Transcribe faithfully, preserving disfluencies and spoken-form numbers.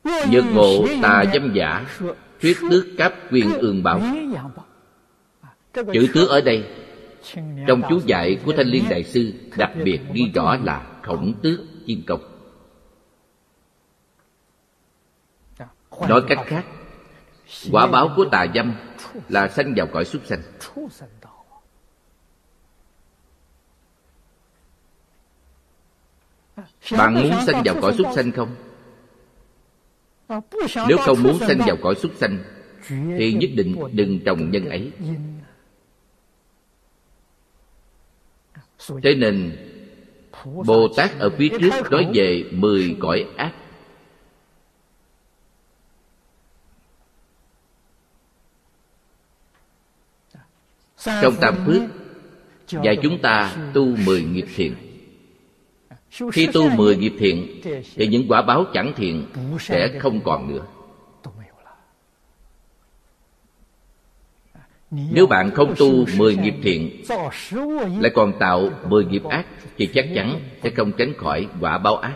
Nhược ngộ tà dâm giả, thuyết tước cáp quyền ương bảo. Chữ tước ở đây trong chú giải của Thanh Liên Đại Sư đặc biệt ghi rõ là khổng tước chiêm công. Nói cách khác, quả báo của tà dâm là sanh vào cõi súc sanh. Bạn muốn sanh vào cõi súc sanh không? Nếu không muốn sanh vào cõi súc sanh thì nhất định đừng trồng nhân ấy. Thế nên Bồ Tát ở phía trước nói về mười cõi ác. Trong Tam Phước dạy chúng ta tu mười nghiệp thiện. Khi tu mười nghiệp thiện thì những quả báo chẳng thiện sẽ không còn nữa. Nếu bạn không tu mười nghiệp thiện lại còn tạo mười nghiệp ác thì chắc chắn sẽ không tránh khỏi quả báo ác.